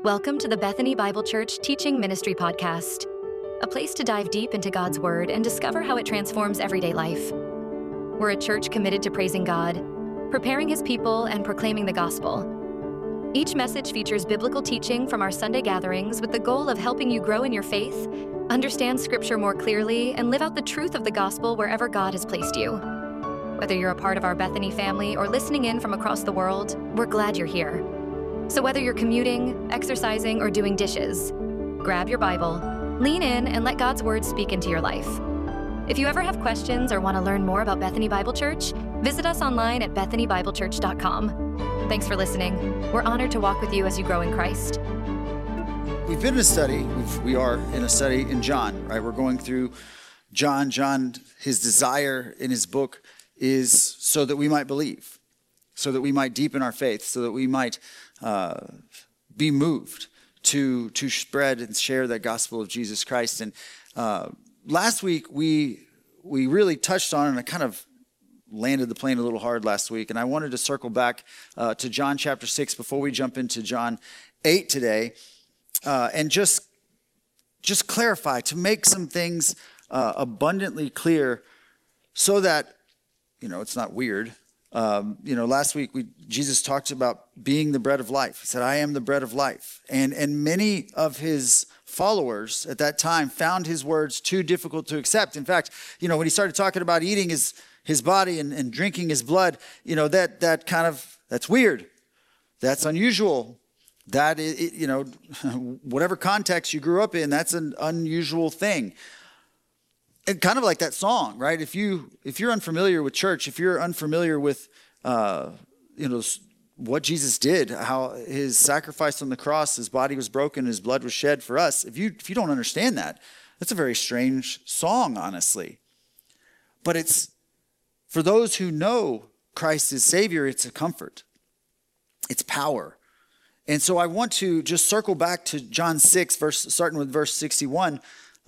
Welcome to the Bethany Bible Church Teaching Ministry Podcast, a place to dive deep into God's Word and discover how it transforms everyday life. We're a church committed to praising God, preparing His people, and proclaiming the gospel. Each message features biblical teaching from our Sunday gatherings with the goal of helping you grow in your faith, understand Scripture more clearly, and live out the truth of the gospel wherever God has placed you. Whether you're a part of our Bethany family or listening in from across the world, we're glad you're here. So whether you're commuting, exercising, or doing dishes, grab your Bible, lean in, and let God's Word speak into your life. If you ever have questions or want to learn more about Bethany Bible Church, visit us online at bethanybiblechurch.com. Thanks for listening. We're honored to walk with you as you grow in Christ. We've been in a study. We are in a study in John, right? We're going through John. John, his desire in his book is so that we might believe, so that we might deepen our faith, so that we might be moved to spread and share that gospel of Jesus Christ. And last week we really touched on, and I kind of landed the plane a little hard last week, and I wanted to circle back to John chapter 6 before we jump into John 8 today, and just clarify, to make some things abundantly clear so that, it's not weird. Last week Jesus talked about being the bread of life. He said, I am the bread of life. And many of his followers at that time found his words too difficult to accept. In fact, when he started talking about eating his body and drinking his blood, that's weird. That's unusual. That is, whatever context you grew up in, that's an unusual thing. And kind of like that song, right? If you're unfamiliar with church, if you're unfamiliar with, what Jesus did, how his sacrifice on the cross, his body was broken, his blood was shed for us. If you don't understand that, that's a very strange song, honestly. But it's, for those who know Christ as Savior, it's a comfort. It's power. And so I want to just circle back to John 6, starting with verse 61,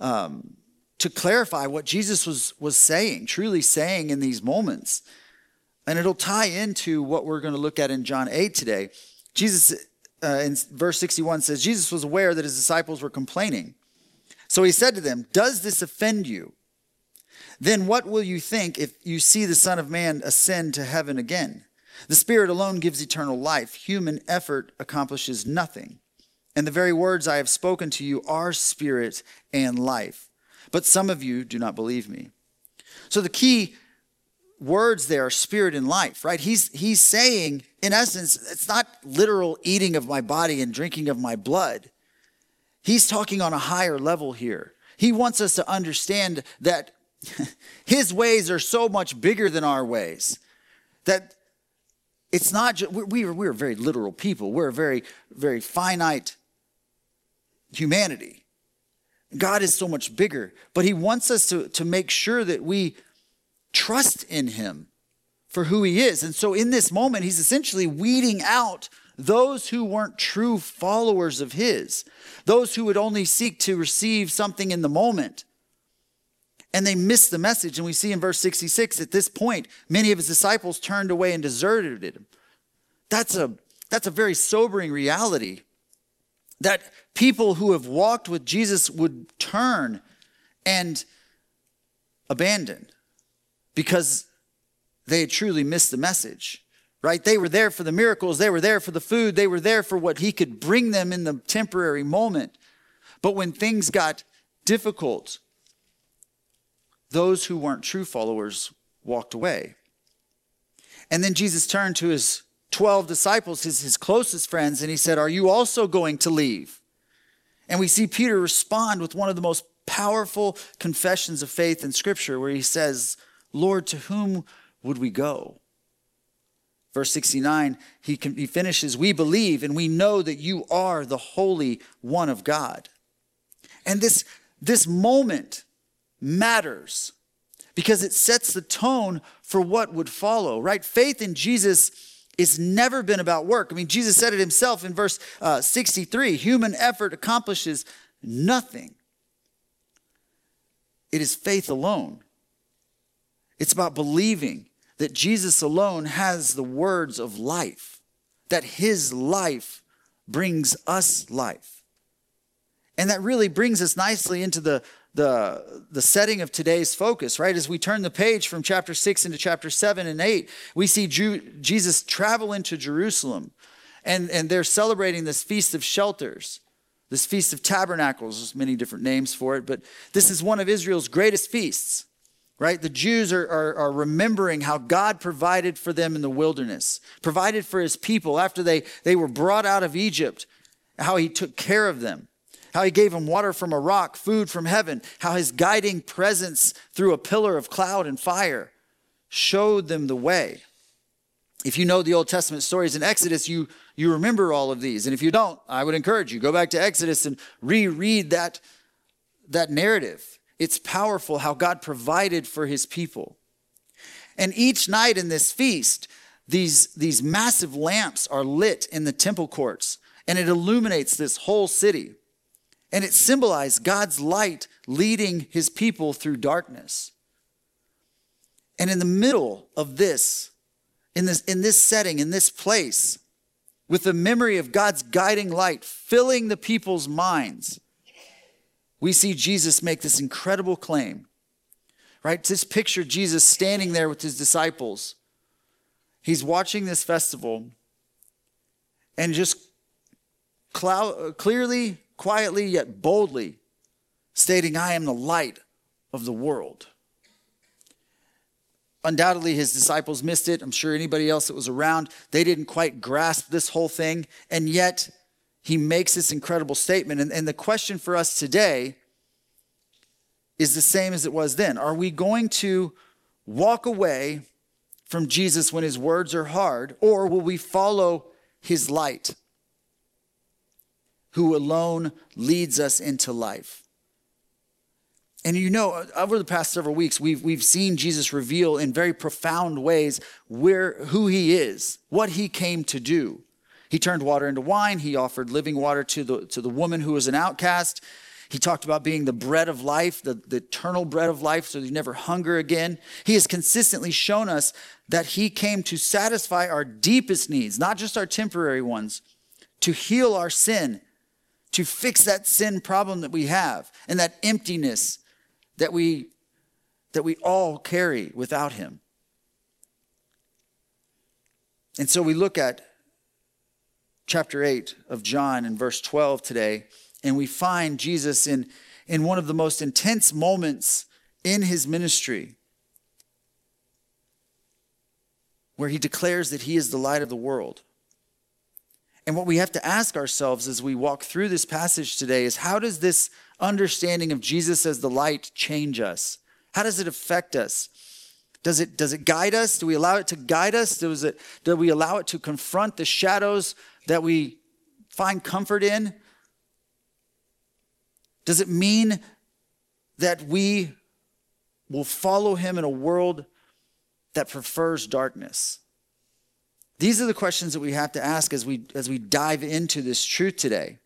to clarify what Jesus was saying, truly saying in these moments. And it'll tie into what we're going to look at in John 8 today. Jesus, in verse 61, says, Jesus was aware that his disciples were complaining. So he said to them, does this offend you? Then what will you think if you see the Son of Man ascend to heaven again? The Spirit alone gives eternal life. Human effort accomplishes nothing. And the very words I have spoken to you are spirit and life. But some of you do not believe me. So the key words there are spirit and life, right? He's saying, in essence, it's not literal eating of my body and drinking of my blood. He's talking on a higher level here. He wants us to understand that his ways are so much bigger than our ways. That it's not just, we're very literal people. We're a very, very finite humanity. God is so much bigger, but he wants us to make sure that we trust in him for who he is. And so in this moment, he's essentially weeding out those who weren't true followers of his, those who would only seek to receive something in the moment. And they missed the message. And we see in verse 66, at this point, many of his disciples turned away and deserted him. That's a very sobering reality, that people who have walked with Jesus would turn and abandon because they had truly missed the message, right? They were there for the miracles. They were there for the food. They were there for what he could bring them in the temporary moment. But when things got difficult, those who weren't true followers walked away. And then Jesus turned to his 12 disciples, his closest friends, and he said, are you also going to leave? And we see Peter respond with one of the most powerful confessions of faith in Scripture, where he says, Lord, to whom would we go? Verse 69, he finishes, we believe and we know that you are the Holy One of God. And this moment matters because it sets the tone for what would follow, right? Faith in Jesus it's never been about work. I mean, Jesus said it himself in verse 63, human effort accomplishes nothing. It is faith alone. It's about believing that Jesus alone has the words of life, that his life brings us life. And that really brings us nicely into the setting of today's focus, right? As we turn the page from chapter 6 into chapter 7 and 8, we see Jesus travel into Jerusalem, and they're celebrating this Feast of Shelters, this Feast of Tabernacles. There's many different names for it, but this is one of Israel's greatest feasts, right? The Jews are remembering how God provided for them in the wilderness, provided for his people after they were brought out of Egypt, how he took care of them, how he gave them water from a rock, food from heaven, how his guiding presence through a pillar of cloud and fire showed them the way. If you know the Old Testament stories in Exodus, you remember all of these. And if you don't, I would encourage you, go back to Exodus and reread that narrative. It's powerful how God provided for his people. And each night in this feast, these massive lamps are lit in the temple courts, and it illuminates this whole city. And it symbolized God's light leading his people through darkness. And in the middle of this, in this setting, in this place, with the memory of God's guiding light filling the people's minds, we see Jesus make this incredible claim, right? Just picture Jesus standing there with his disciples. He's watching this festival and just clearly, quietly, yet boldly stating, I am the light of the world. Undoubtedly, his disciples missed it. I'm sure anybody else that was around, they didn't quite grasp this whole thing. And yet, he makes this incredible statement. And the question for us today is the same as it was then. Are we going to walk away from Jesus when his words are hard, or will we follow his light, who alone leads us into life? And you know, over the past several weeks, we've seen Jesus reveal in very profound ways who he is, what he came to do. He turned water into wine. He offered living water to the woman who was an outcast. He talked about being the bread of life, the eternal bread of life, so you never hunger again. He has consistently shown us that he came to satisfy our deepest needs, not just our temporary ones, to heal our sin, to fix that sin problem that we have and that emptiness that we all carry without him. And so we look at chapter 8 of John in verse 12 today, and we find Jesus in one of the most intense moments in his ministry, where he declares that he is the light of the world. And what we have to ask ourselves as we walk through this passage today is, how does this understanding of Jesus as the light change us? How does it affect us? Does it guide us? Do we allow it to guide us? Do we allow it to confront the shadows that we find comfort in? Does it mean that we will follow him in a world that prefers darkness? These are the questions that we have to ask as we dive into this truth today.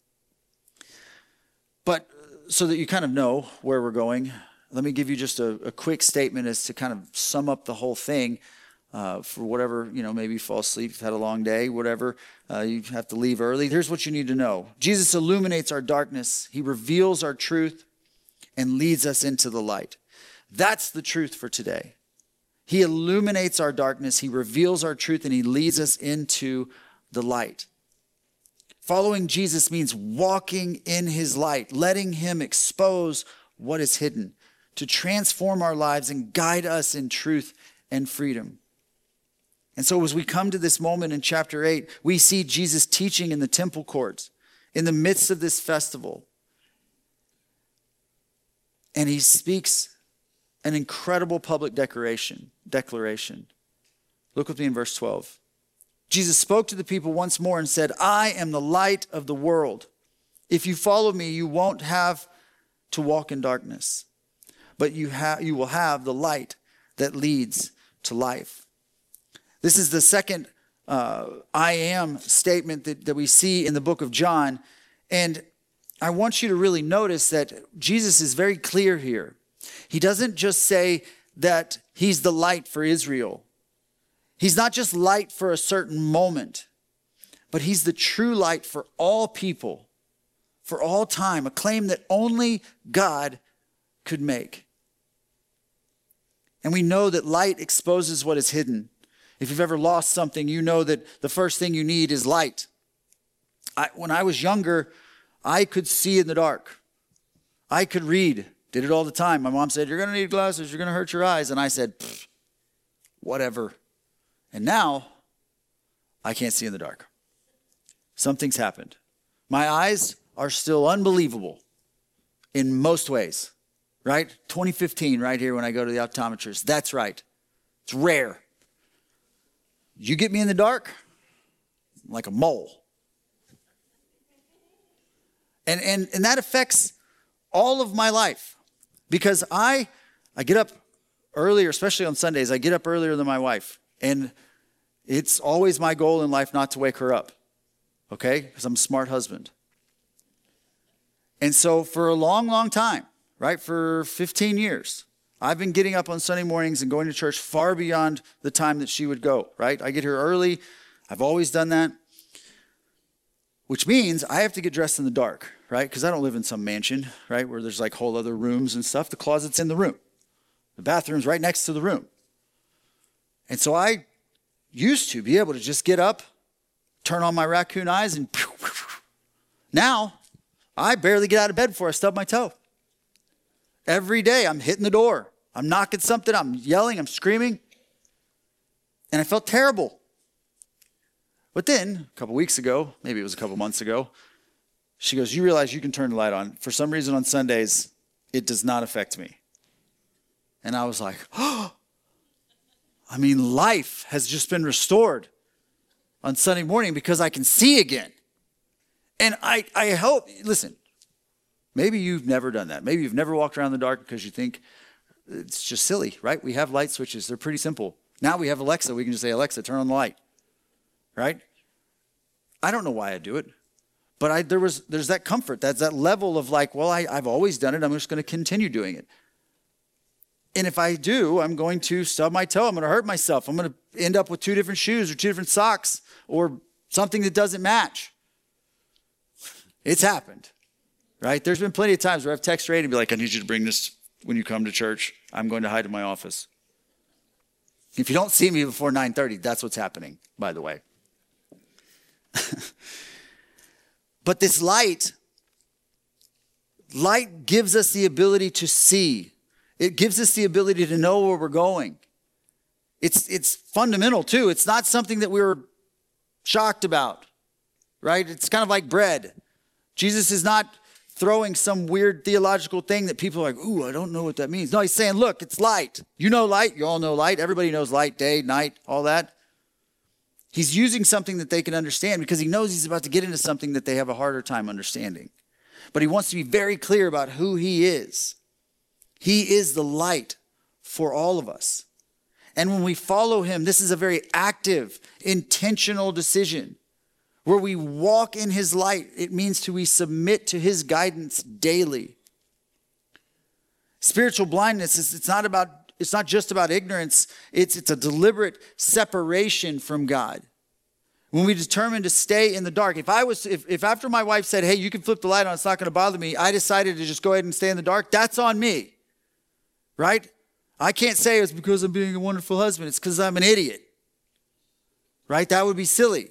But so that you kind of know where we're going, let me give you just a quick statement as to kind of sum up the whole thing for whatever, maybe you fall asleep, you've had a long day, whatever, you have to leave early. Here's what you need to know. Jesus illuminates our darkness. He reveals our truth and leads us into the light. That's the truth for today. He illuminates our darkness, he reveals our truth, and he leads us into the light. Following Jesus means walking in his light, letting him expose what is hidden, to transform our lives and guide us in truth and freedom. And so as we come to this moment in chapter 8, we see Jesus teaching in the temple courts, in the midst of this festival. And he speaks an incredible public declaration. Look with me in verse 12. Jesus spoke to the people once more and said, I am the light of the world. If you follow me, you won't have to walk in darkness, but you will have the light that leads to life. This is the second I am statement that we see in the book of John. And I want you to really notice that Jesus is very clear here. He doesn't just say that he's the light for Israel. He's not just light for a certain moment, but he's the true light for all people, for all time, a claim that only God could make. And we know that light exposes what is hidden. If you've ever lost something, you know that the first thing you need is light. When I was younger, I could see in the dark. I could read. Did it all the time. My mom said, you're going to need glasses. You're going to hurt your eyes. And I said, whatever. And now, I can't see in the dark. Something's happened. My eyes are still unbelievable in most ways, right? 2015 right here when I go to the optometrist. That's right. It's rare. You get me in the dark, I'm like a mole. And that affects all of my life because I get up earlier, especially on Sundays. I get up earlier than my wife. And it's always my goal in life not to wake her up, okay? Because I'm a smart husband. And so for a long, long time, right, for 15 years, I've been getting up on Sunday mornings and going to church far beyond the time that she would go, right? I get here early. I've always done that, which means I have to get dressed in the dark, right? Because I don't live in some mansion, right, where there's like whole other rooms and stuff. The closet's in the room. The bathroom's right next to the room. And so I used to be able to just get up, turn on my raccoon eyes, and now I barely get out of bed before I stub my toe. Every day I'm hitting the door. I'm knocking something. I'm yelling. I'm screaming. And I felt terrible. But then a couple weeks ago, maybe it was a couple months ago, she goes, you realize you can turn the light on. For some reason on Sundays, it does not affect me. And I was like, oh, I mean, life has just been restored on Sunday morning because I can see again. And I hope, listen, maybe you've never done that. Maybe you've never walked around in the dark because you think it's just silly, right? We have light switches. They're pretty simple. Now we have Alexa. We can just say, Alexa, turn on the light, right? I don't know why I do it, but there's that comfort. That's that level of like, well, I've always done it. I'm just going to continue doing it. And if I do, I'm going to stub my toe. I'm going to hurt myself. I'm going to end up with 2 different shoes or 2 different socks or something that doesn't match. It's happened, right? There's been plenty of times where I've texted Ray and be like, I need you to bring this when you come to church. I'm going to hide in my office. If you don't see me before 9:30, that's what's happening, by the way. But this light gives us the ability to see. It gives us the ability to know where we're going. It's fundamental too. It's not something that we're shocked about, right? It's kind of like bread. Jesus is not throwing some weird theological thing that people are like, ooh, I don't know what that means. No, he's saying, look, it's light. You know light. You all know light. Everybody knows light, day, night, all that. He's using something that they can understand because he knows he's about to get into something that they have a harder time understanding. But he wants to be very clear about who he is. He is the light for all of us. And when we follow him, this is a very active, intentional decision. Where we walk in his light, it means we submit to his guidance daily. Spiritual blindness is it's not just about ignorance, it's a deliberate separation from God. When we determine to stay in the dark, if after my wife said, hey, you can flip the light on, it's not going to bother me, I decided to just go ahead and stay in the dark, that's on me. Right? I can't say it's because I'm being a wonderful husband. It's because I'm an idiot. Right? That would be silly.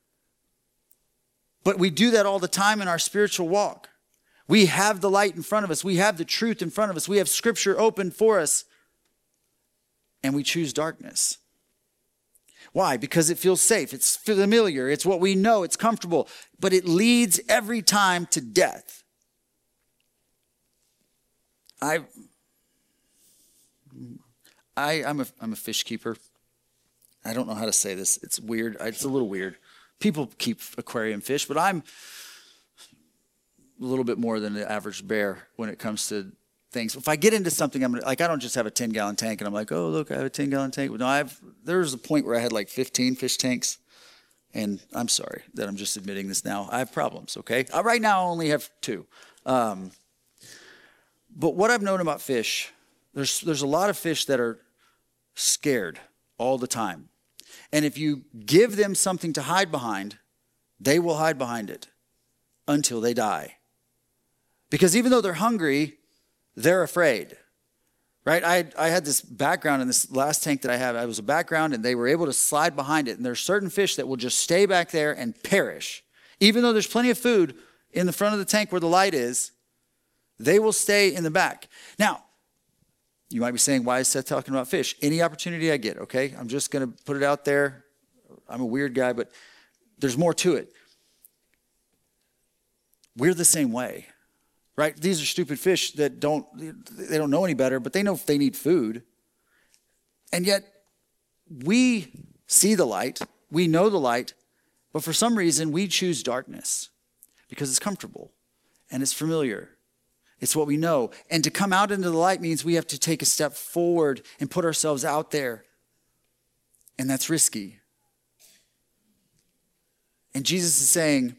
But we do that all the time in our spiritual walk. We have the light in front of us. We have the truth in front of us. We have scripture open for us. And we choose darkness. Why? Because it feels safe. It's familiar. It's what we know. It's comfortable. But it leads every time to death. I'm a fish keeper. I don't know how to say this. It's weird. It's a little weird. People keep aquarium fish, but I'm a little bit more than the average bear when it comes to things. If I get into something, I don't just have a 10-gallon tank and I'm like, oh, look, I have a 10-gallon tank. No, there's a point where I had like 15 fish tanks. And I'm sorry that I'm just admitting this now. I have problems, okay? Right now I only have 2. But what I've known about fish, there's a lot of fish that are scared all the time. And if you give them something to hide behind, they will hide behind it until they die. Because even though they're hungry, they're afraid. Right? I had this background in this last tank that I had. I was a background, and they were able to slide behind it. And there are certain fish that will just stay back there and perish. Even though there's plenty of food in the front of the tank where the light is, they will stay in the back. Now, you might be saying, why is Seth talking about fish? Any opportunity I get, okay? I'm just going to put it out there. I'm a weird guy, but there's more to it. We're the same way. Right? These are stupid fish that don't know any better, but they know they need food. And yet we see the light, we know the light, but for some reason we choose darkness because it's comfortable and it's familiar. It's what we know. And to come out into the light means we have to take a step forward and put ourselves out there. And that's risky. And Jesus is saying,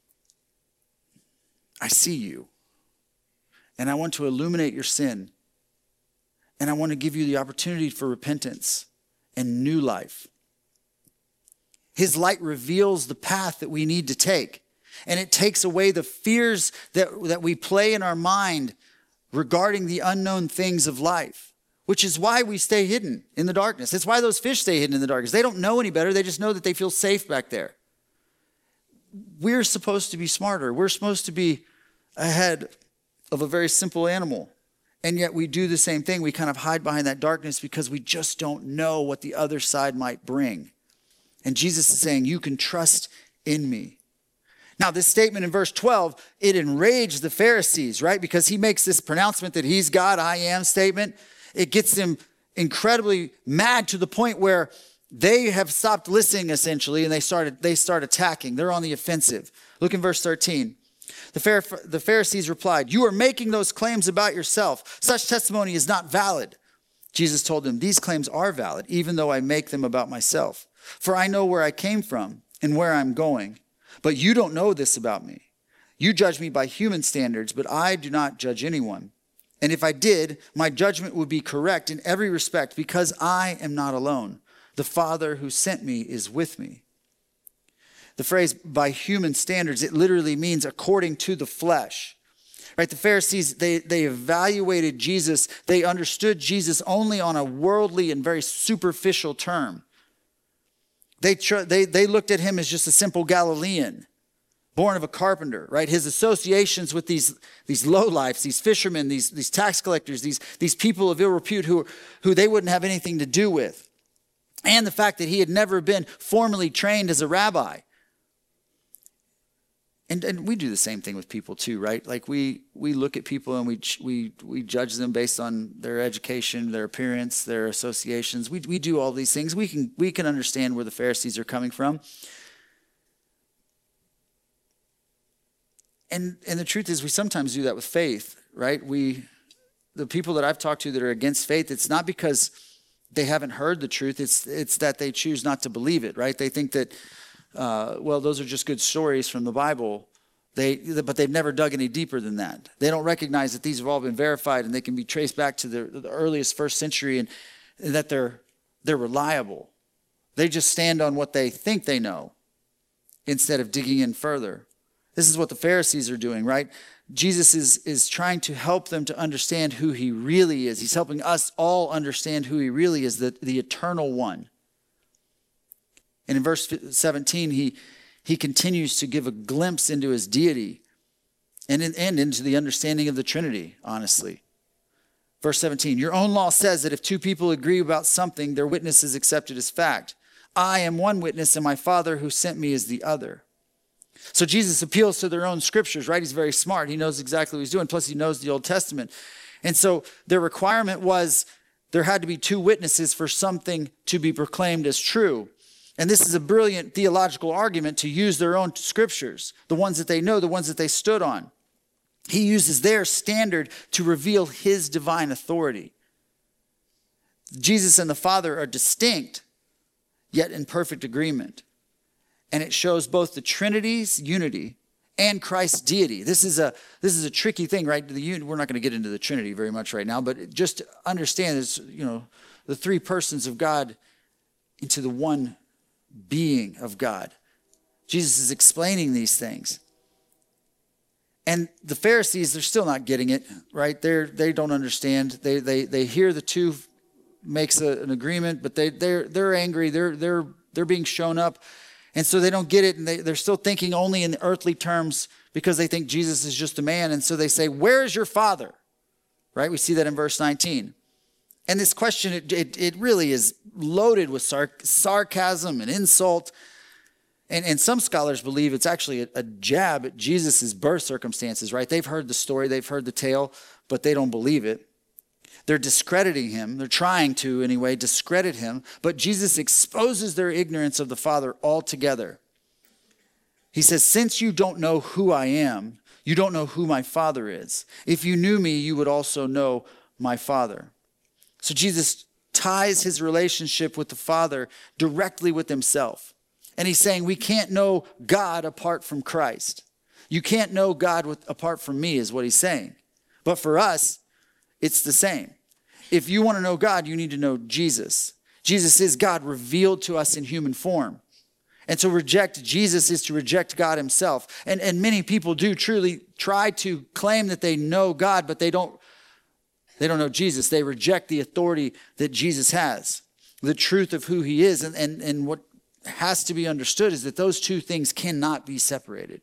I see you. And I want to illuminate your sin. And I want to give you the opportunity for repentance and new life. His light reveals the path that we need to take. And it takes away the fears that we play in our mind regarding the unknown things of life, which is why we stay hidden in the darkness. It's why those fish stay hidden in the darkness. They don't know any better. They just know that they feel safe back there. We're supposed to be smarter. We're supposed to be ahead of a very simple animal. And yet we do the same thing. We kind of hide behind that darkness because we just don't know what the other side might bring. And Jesus is saying, you can trust in me. Now, this statement in verse 12, it enraged the Pharisees, right? Because he makes this pronouncement that he's God, I am statement. It gets them incredibly mad to the point where they have stopped listening, essentially, and they start attacking. They're on the offensive. Look in verse 13. The Pharisees replied, you are making those claims about yourself. Such testimony is not valid. Jesus told them, these claims are valid, even though I make them about myself. For I know where I came from and where I'm going. But you don't know this about me. You judge me by human standards, but I do not judge anyone. And if I did, my judgment would be correct in every respect because I am not alone. The Father who sent me is with me. The phrase by human standards, it literally means according to the flesh. Right? The Pharisees, they evaluated Jesus. They understood Jesus only on a worldly and very superficial term. They looked at him as just a simple Galilean, born of a carpenter, right? His associations with these lowlifes, these fishermen, these tax collectors, these people of ill repute who they wouldn't have anything to do with. And the fact that he had never been formally trained as a rabbi. And we do the same thing with people too, right? Like we look at people and we judge them based on their education, their appearance, their associations. We do all these things. We can understand where the Pharisees are coming from. And the truth is we sometimes do that with faith, right? The people that I've talked to that are against faith, it's not because they haven't heard the truth. It's that they choose not to believe it, right? They think that those are just good stories from the Bible. But they've never dug any deeper than that. They don't recognize that these have all been verified and they can be traced back to the earliest first century and that they're reliable. They just stand on what they think they know instead of digging in further. This is what the Pharisees are doing, right? Jesus is trying to help them to understand who he really is. He's helping us all understand who he really is, the eternal one. And in verse 17, he continues to give a glimpse into his deity and into the understanding of the Trinity, honestly. Verse 17, your own law says that if two people agree about something, their witness is accepted as fact. I am one witness and my Father who sent me is the other. So Jesus appeals to their own scriptures, right? He's very smart. He knows exactly what he's doing. Plus he knows the Old Testament. And so their requirement was there had to be two witnesses for something to be proclaimed as true. And this is a brilliant theological argument to use their own scriptures, the ones that they know, the ones that they stood on. He uses their standard to reveal his divine authority. Jesus and the Father are distinct, yet in perfect agreement. And it shows both the Trinity's unity and Christ's deity. This is a tricky thing, right? We're not going to get into the Trinity very much right now, but just to understand this, the three persons of God into the one being of God. Jesus is explaining these things. And the Pharisees, they're still not getting it, right? They don't understand. They hear the two makes an agreement, but they're angry. They're being shown up. And so they don't get it. And they're still thinking only in earthly terms because they think Jesus is just a man. And so they say, where is your father? Right? We see that in verse 19. And this question, it really is loaded with sarcasm and insult. And some scholars believe it's actually a jab at Jesus' birth circumstances, right? They've heard the story, they've heard the tale, but they don't believe it. They're discrediting him. They're trying to, anyway, discredit him. But Jesus exposes their ignorance of the Father altogether. He says, since you don't know who I am, you don't know who my Father is. If you knew me, you would also know my Father. So Jesus ties his relationship with the Father directly with himself. And he's saying we can't know God apart from Christ. You can't know God apart from me is what he's saying. But for us, it's the same. If you want to know God, you need to know Jesus. Jesus is God revealed to us in human form. And to reject Jesus is to reject God himself. And many people do truly try to claim that they know God, but they don't know Jesus. They reject the authority that Jesus has, the truth of who he is. And what has to be understood is that those two things cannot be separated.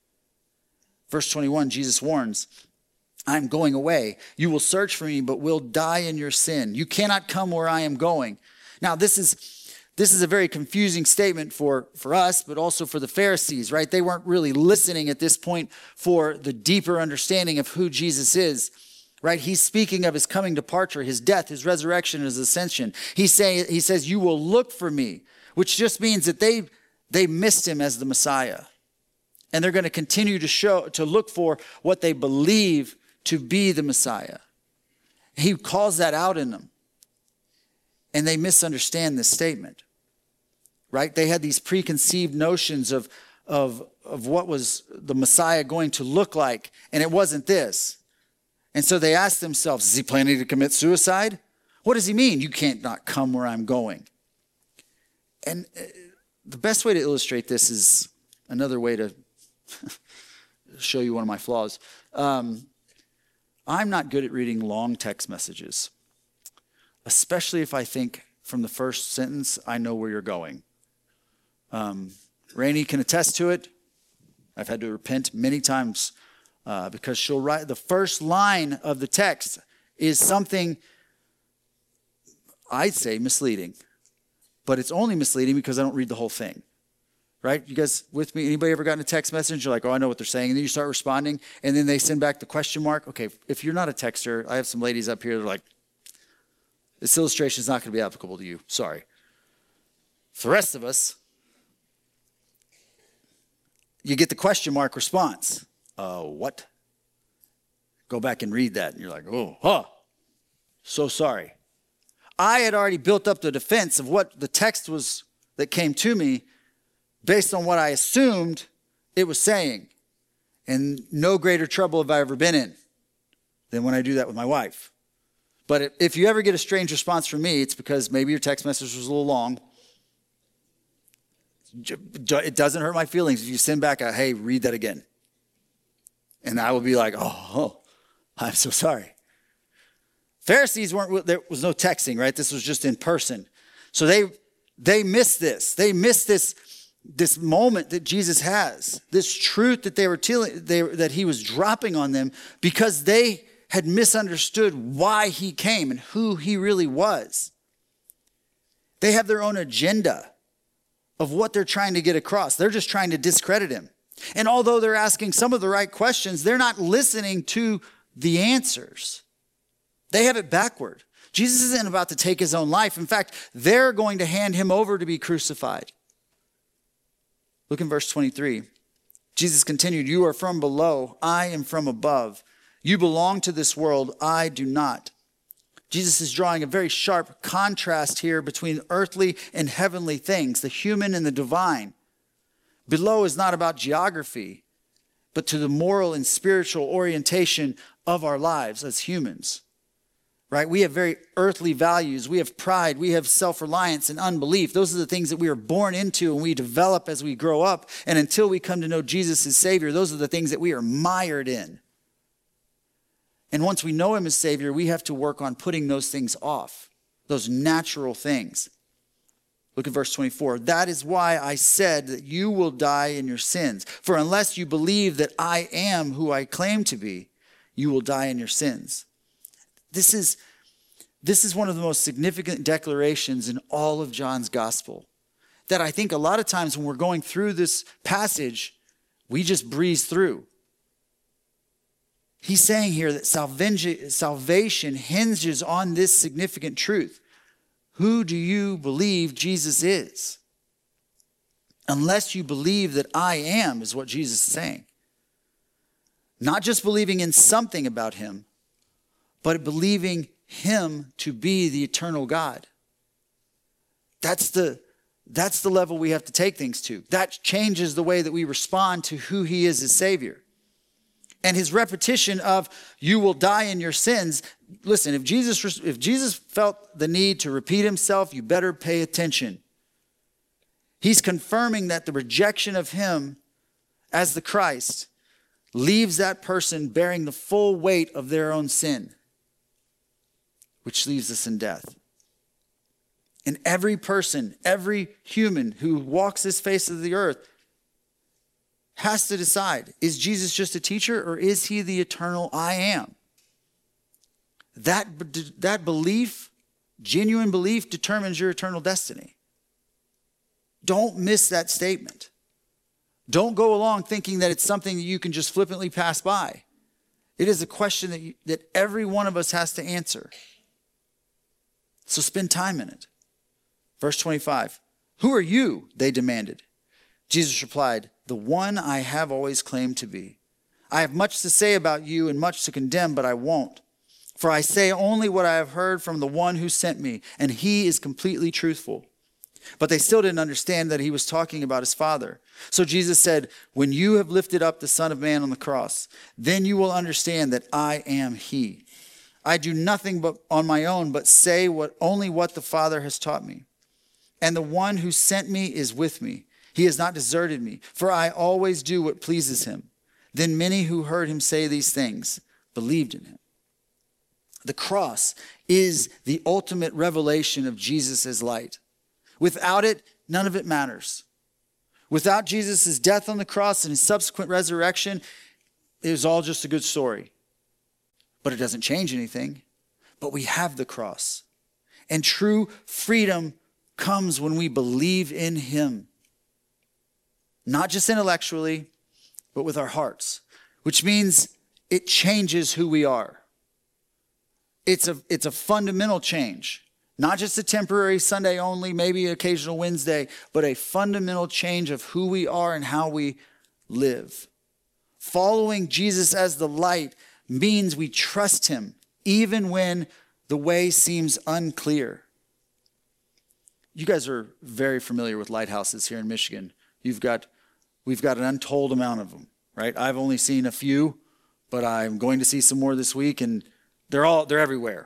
Verse 21, Jesus warns, I'm going away. You will search for me, but will die in your sin. You cannot come where I am going. Now, this is a very confusing statement for us, but also for the Pharisees, right? They weren't really listening at this point for the deeper understanding of who Jesus is, right? He's speaking of his coming departure, his death, his resurrection, his ascension. He says, you will look for me, which just means that they missed him as the Messiah. And they're going to continue to look for what they believe to be the Messiah. He calls that out in them. And they misunderstand this statement. Right? They had these preconceived notions of what was the Messiah going to look like, and it wasn't this. And so they asked themselves, is he planning to commit suicide? What does he mean? You can't not come where I'm going. And the best way to illustrate this is another way to show you one of my flaws. I'm not good at reading long text messages, especially if I think from the first sentence, I know where you're going. Rainey can attest to it. I've had to repent many times because she'll write the first line of the text is something I'd say misleading. But it's only misleading because I don't read the whole thing, right? You guys with me? Anybody ever gotten a text message? You're like, oh, I know what they're saying. And then you start responding, and then they send back the question mark. Okay, if you're not a texter, I have some ladies up here that are like, this illustration is not going to be applicable to you. Sorry. For the rest of us, you get the question mark response. What? Go back and read that, and you're like, so sorry. I had already built up the defense of what the text was that came to me based on what I assumed it was saying. And no greater trouble have I ever been in than when I do that with my wife. But if you ever get a strange response from me, it's because maybe your text message was a little long. It doesn't hurt my feelings if you send back hey, read that again. And I will be like, I'm so sorry. Pharisees there was no texting, right? This was just in person. So they missed this. They missed this moment that Jesus has, this truth that that he was dropping on them because they had misunderstood why he came and who he really was. They have their own agenda of what they're trying to get across. They're just trying to discredit him. And although they're asking some of the right questions, they're not listening to the answers. They have it backward. Jesus isn't about to take his own life. In fact, they're going to hand him over to be crucified. Look in verse 23. Jesus continued, you are from below, I am from above. You belong to this world, I do not. Jesus is drawing a very sharp contrast here between earthly and heavenly things, the human and the divine. Below is not about geography, but to the moral and spiritual orientation of our lives as humans. right? We have very earthly values. We have pride. We have self-reliance and unbelief. Those are the things that we are born into and we develop as we grow up. And until we come to know Jesus as Savior, those are the things that we are mired in. And once we know him as Savior, we have to work on putting those things off, those natural things. Look at verse 24. That is why I said that you will die in your sins. For unless you believe that I am who I claim to be, you will die in your sins. This is one of the most significant declarations in all of John's gospel. That I think a lot of times when we're going through this passage, we just breeze through. He's saying here that salvation hinges on this significant truth. Who do you believe Jesus is? Unless you believe that I am, is what Jesus is saying. Not just believing in something about him, but believing him to be the eternal God. That's the level we have to take things to. That changes the way that we respond to who he is as Savior. And his repetition of, you will die in your sins. Listen, if Jesus felt the need to repeat himself, you better pay attention. He's confirming that the rejection of him as the Christ leaves that person bearing the full weight of their own sin, which leaves us in death. And every person, every human who walks this face of the earth has to decide, is Jesus just a teacher or is he the eternal I am? That belief, genuine belief, determines your eternal destiny. Don't miss that statement. Don't go along thinking that it's something that you can just flippantly pass by. It is a question that every one of us has to answer. So spend time in it. Verse 25, who are you? They demanded. Jesus replied, the one I have always claimed to be. I have much to say about you and much to condemn, but I won't. For I say only what I have heard from the one who sent me, and he is completely truthful. But they still didn't understand that he was talking about his Father. So Jesus said, when you have lifted up the Son of Man on the cross, then you will understand that I am he. I do nothing but on my own, but say only what the Father has taught me. And the one who sent me is with me. He has not deserted me, for I always do what pleases him. Then many who heard him say these things believed in him. The cross is the ultimate revelation of Jesus as light. Without it, none of it matters. Without Jesus' death on the cross and his subsequent resurrection, it was all just a good story. But it doesn't change anything. But we have the cross. And true freedom comes when we believe in him. Not just intellectually, but with our hearts, which means it changes who we are. It's a fundamental change, not just a temporary Sunday only, maybe an occasional Wednesday, but a fundamental change of who we are and how we live. Following Jesus as the light means we trust him, even when the way seems unclear. You guys are very familiar with lighthouses here in Michigan. We've got an untold amount of them, right? I've only seen a few, but I'm going to see some more this week, and they're everywhere.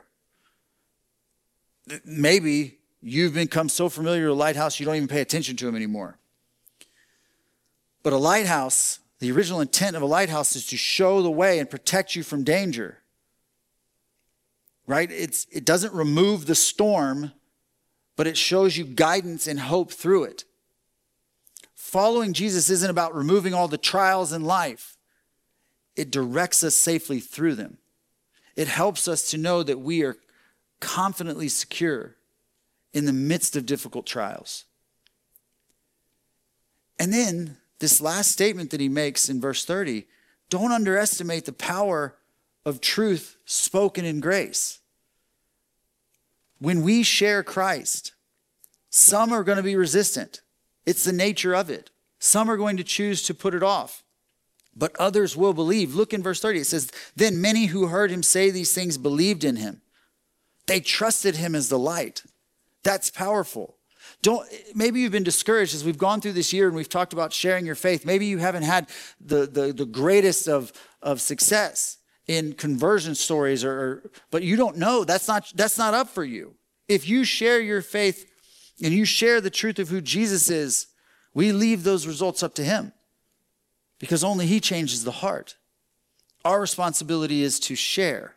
Maybe you've become so familiar with a lighthouse you don't even pay attention to them anymore. But a lighthouse, the original intent of a lighthouse is to show the way and protect you from danger, right? It doesn't remove the storm, but it shows you guidance and hope through it. Following Jesus isn't about removing all the trials in life. It directs us safely through them. It helps us to know that we are confidently secure in the midst of difficult trials. And then this last statement that he makes in verse 30, don't underestimate the power of truth spoken in grace. When we share Christ, some are going to be resistant. It's the nature of it. Some are going to choose to put it off, but others will believe. Look in verse 30. It says, then many who heard him say these things believed in him. They trusted him as the light. That's powerful. Maybe you've been discouraged as we've gone through this year and we've talked about sharing your faith. Maybe you haven't had the greatest of success. in conversion stories, but you don't know. That's not up for you. If you share your faith and you share the truth of who Jesus is, we leave those results up to him because only he changes the heart. Our responsibility is to share.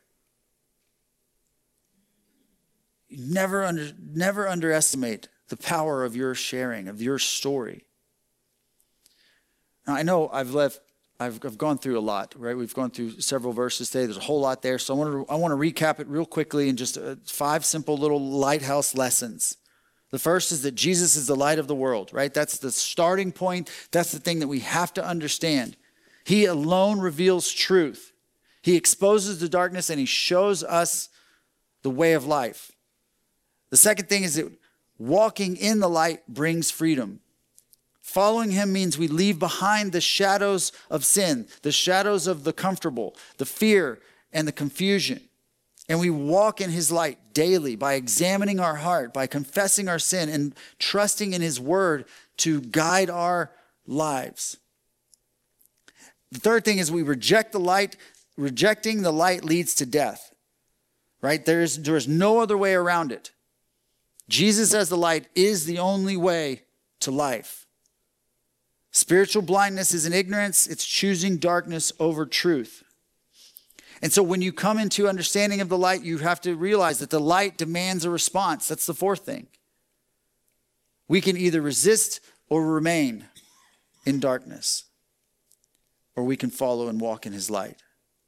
Never underestimate the power of your sharing, of your story. Now, I know I've gone through a lot, right? We've gone through several verses today. There's a whole lot there. So I want to recap it real quickly in just 5 simple little lighthouse lessons. The first is that Jesus is the light of the world, right? That's the starting point. That's the thing that we have to understand. He alone reveals truth. He exposes the darkness and he shows us the way of life. The second thing is that walking in the light brings freedom. Following him means we leave behind the shadows of sin, the shadows of the comfortable, the fear and the confusion. And we walk in his light daily by examining our heart, by confessing our sin and trusting in his word to guide our lives. The third thing is we reject the light. Rejecting the light leads to death, right? There is no other way around it. Jesus as the light is the only way to life. Spiritual blindness is an ignorance. It's choosing darkness over truth. And so when you come into understanding of the light, you have to realize that the light demands a response. That's the fourth thing. We can either resist or remain in darkness, or we can follow and walk in his light.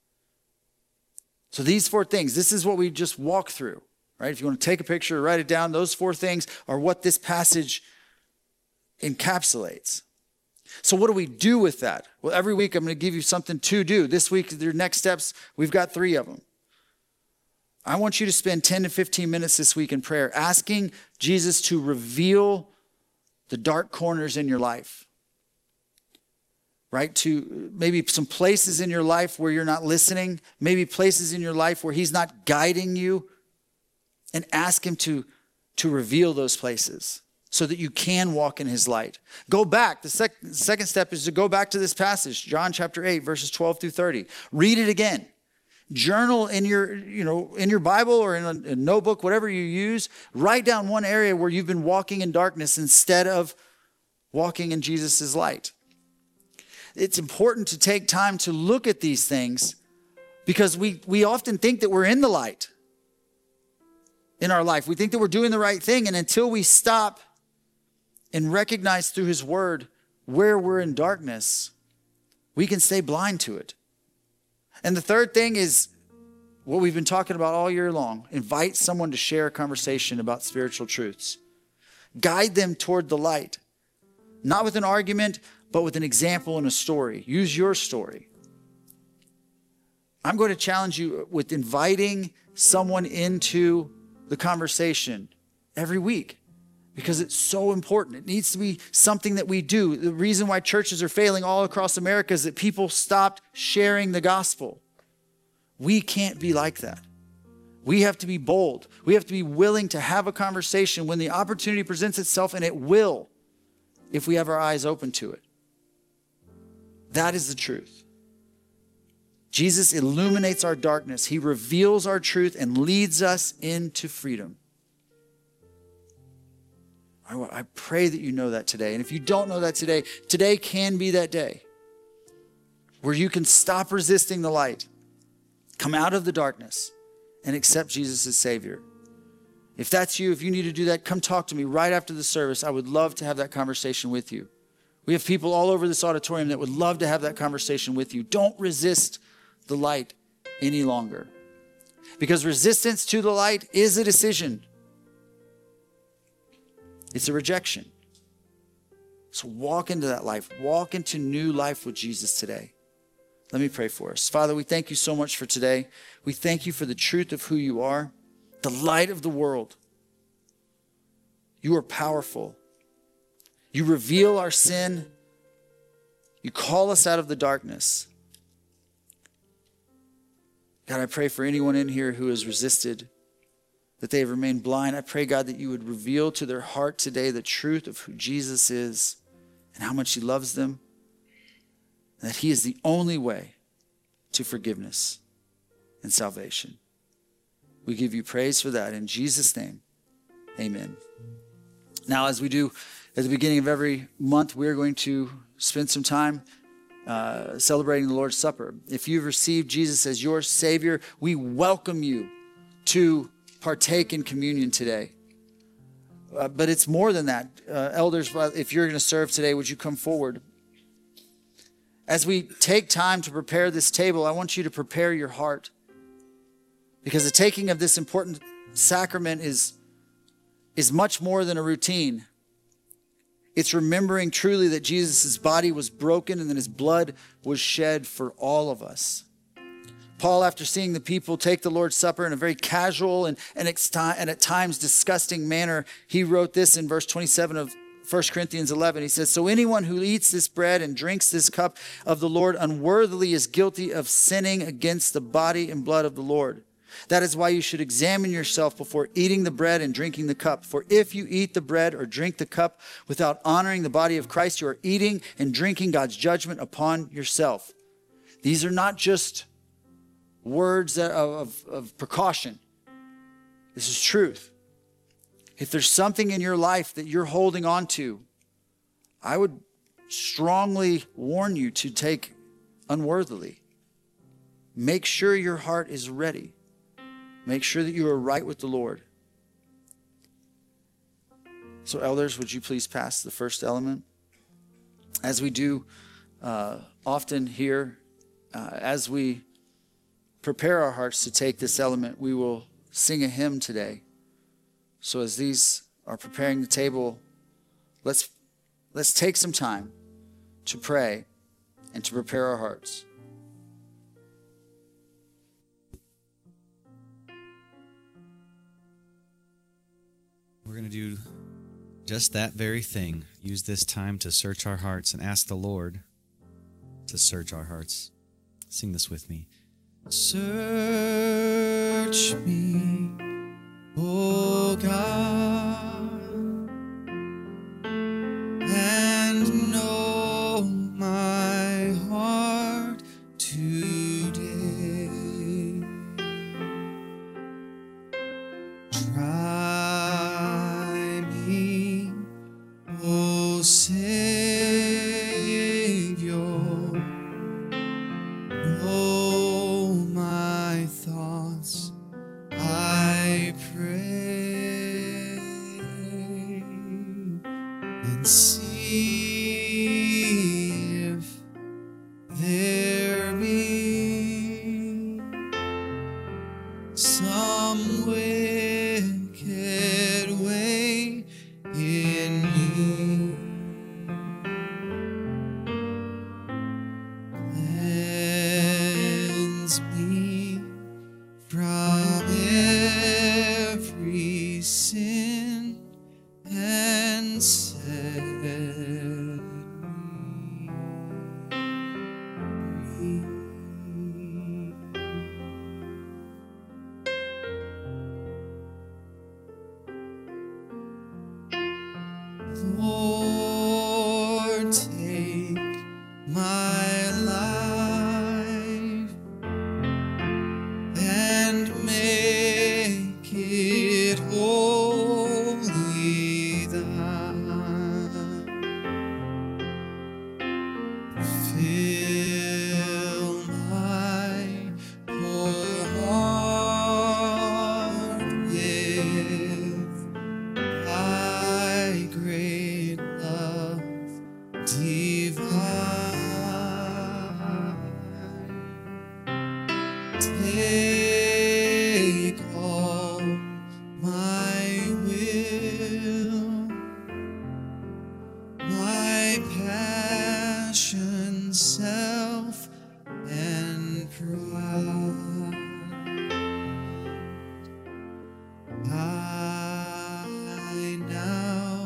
So these 4 things, this is what we just walked through, right? If you want to take a picture or write it down, those 4 things are what this passage encapsulates. So what do we do with that? Well, every week I'm going to give you something to do. This week, your next steps, we've got 3 of them. I want you to spend 10 to 15 minutes this week in prayer, asking Jesus to reveal the dark corners in your life, right? To maybe some places in your life where you're not listening, maybe places in your life where he's not guiding you, and ask him to reveal those places, so that you can walk in his light. Go back. The second step is to go back to this passage, John chapter 8, verses 12 through 30. Read it again. Journal in your Bible or in a notebook, whatever you use. Write down one area where you've been walking in darkness instead of walking in Jesus' light. It's important to take time to look at these things because we often think that we're in the light in our life. We think that we're doing the right thing, and until we stop and recognize through his word where we're in darkness, we can stay blind to it. And the third thing is what we've been talking about all year long. Invite someone to share a conversation about spiritual truths. Guide them toward the light, not with an argument, but with an example and a story. Use your story. I'm going to challenge you with inviting someone into the conversation every week, because it's so important. It needs to be something that we do. The reason why churches are failing all across America is that people stopped sharing the gospel. We can't be like that. We have to be bold. We have to be willing to have a conversation when the opportunity presents itself, and it will, if we have our eyes open to it. That is the truth. Jesus illuminates our darkness. He reveals our truth and leads us into freedom. I pray that you know that today. And if you don't know that today, today can be that day where you can stop resisting the light, come out of the darkness, and accept Jesus as Savior. If that's you, if you need to do that, come talk to me right after the service. I would love to have that conversation with you. We have people all over this auditorium that would love to have that conversation with you. Don't resist the light any longer, because resistance to the light is a decision. It's a rejection. So walk into that life. Walk into new life with Jesus today. Let me pray for us. Father, we thank you so much for today. We thank you for the truth of who you are, the light of the world. You are powerful. You reveal our sin. You call us out of the darkness. God, I pray for anyone in here who has resisted, that they have remained blind. I pray, God, that you would reveal to their heart today the truth of who Jesus is and how much he loves them, and that he is the only way to forgiveness. and salvation. We give you praise for that in Jesus' name. Amen. Now, as we do at the beginning of every month, we're going to spend some time celebrating the Lord's Supper. If you've received Jesus as your Savior, we welcome you to partake in communion today. But it's more than that. Elders, if you're going to serve today, would you come forward? As we take time to prepare this table, I want you to prepare your heart. Because the taking of this important sacrament is much more than a routine. It's remembering truly that Jesus' body was broken and that his blood was shed for all of us. Paul, after seeing the people take the Lord's Supper in a very casual and at times disgusting manner, he wrote this in verse 27 of 1 Corinthians 11. He says, "So anyone who eats this bread and drinks this cup of the Lord unworthily is guilty of sinning against the body and blood of the Lord. That is why you should examine yourself before eating the bread and drinking the cup. For if you eat the bread or drink the cup without honoring the body of Christ, you are eating and drinking God's judgment upon yourself." These are not just words of precaution. This is truth. If there's something in your life that you're holding on to, I would strongly warn you to take unworthily. Make sure your heart is ready. Make sure that you are right with the Lord. So elders, would you please pass the first element? As we do often here, as we prepare our hearts to take this element, we will sing a hymn today. So as these are preparing the table, let's take some time to pray and to prepare our hearts. We're going to do just that very thing. Use this time to search our hearts and ask the Lord to search our hearts. Sing this with me. Search me, O God, and know my heart today. Try me, O Savior, know my thoughts, I pray, and see if there be some wicked way in me. Cleanse me from every sin and set me free. Lord, take my life and make it wholly thine. Fill my poor heart with thy great love divine. Take all my will, my passion, self, and pride. I now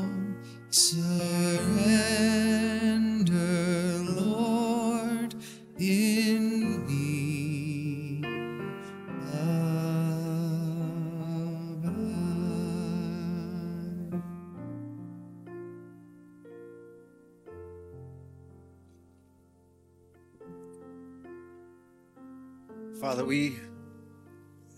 surrender, Lord, in me abide. Father, we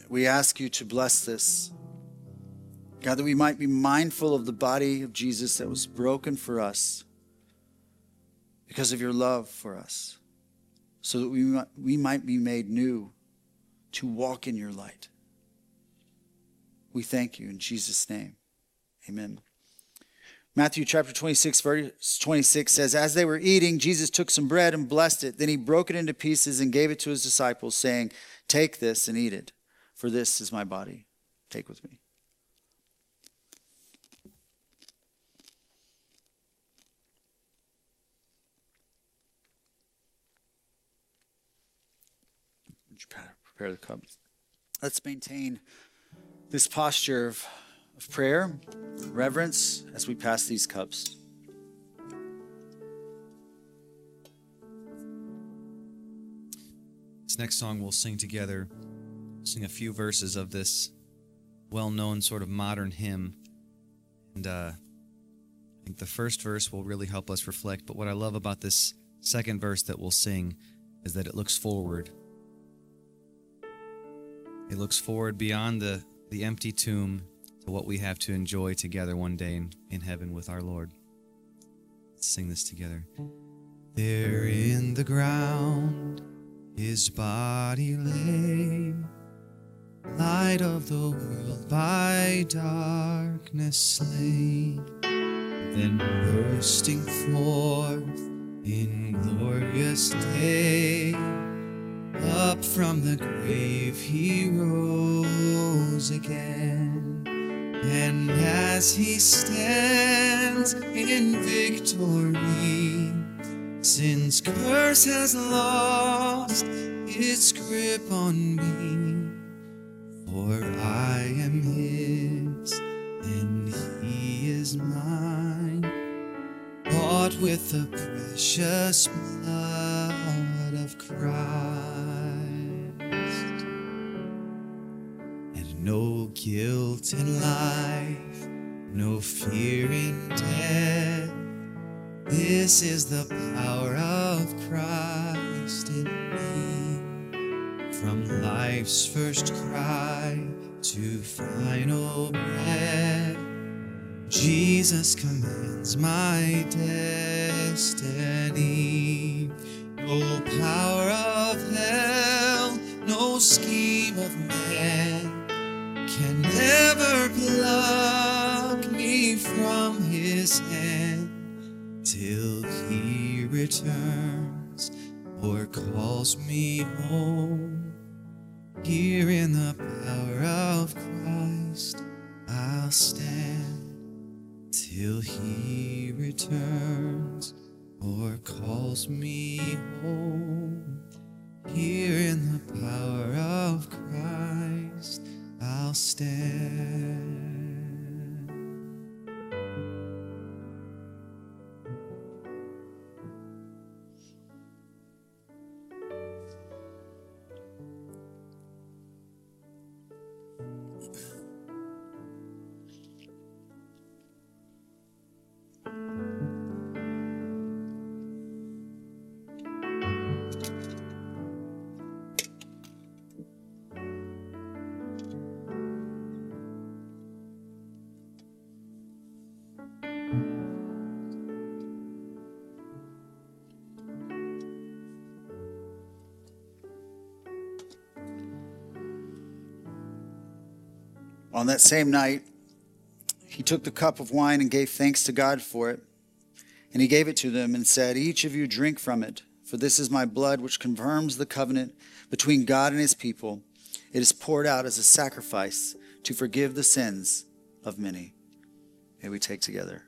we ask you to bless this. God, that we might be mindful of the body of Jesus that was broken for us because of your love for us, so that we might be made new to walk in your light. We thank you in Jesus' name. Amen. Matthew chapter 26, verse 26 says, as they were eating, Jesus took some bread and blessed it. Then he broke it into pieces and gave it to his disciples, saying, take this and eat it, for this is my body. Take with me. Would you prepare the cup? Let's maintain this posture of prayer, reverence, as we pass these cups. This next song we'll sing together, sing a few verses of this well-known sort of modern hymn. And I think the first verse will really help us reflect. But what I love about this second verse that we'll sing is that it looks forward. It looks forward beyond the empty tomb to what we have to enjoy together one day in heaven with our Lord. Let's sing this together. There in the ground his body lay, light of the world by darkness slain, then bursting forth in glorious day, up from the grave he rose again. And as he stands in victory, sin's curse has lost its grip on me. For I am his, and he is mine, bought with the precious blood of Christ. And no guilt in life, no fear in death. This is the power of Christ in me. From life's first cry to final breath, Jesus commands my destiny. No power of hell, no scheme of man can ever pluck me from his hand, till he returns or calls me home. Here in the power of Christ I'll stand, till he returns or calls me home. Here in the power of Christ I'll stand. On that same night, he took the cup of wine and gave thanks to God for it. And he gave it to them and said, each of you drink from it, for this is my blood which confirms the covenant between God and his people. It is poured out as a sacrifice to forgive the sins of many. May we take together.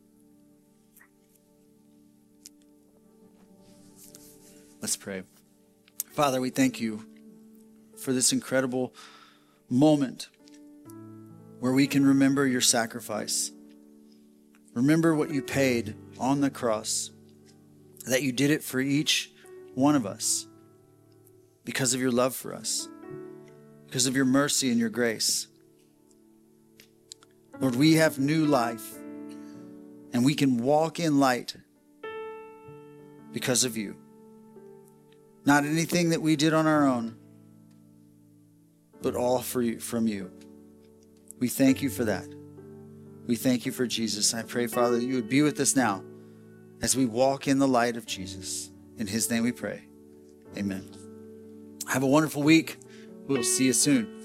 Let's pray. Father, we thank you for this incredible moment where we can remember your sacrifice. Remember what you paid on the cross, that you did it for each one of us because of your love for us, because of your mercy and your grace. Lord, we have new life, and we can walk in light because of you. Not anything that we did on our own, but all from you. We thank you for that. We thank you for Jesus. I pray, Father, that you would be with us now as we walk in the light of Jesus. In his name we pray. Amen. Have a wonderful week. We'll see you soon.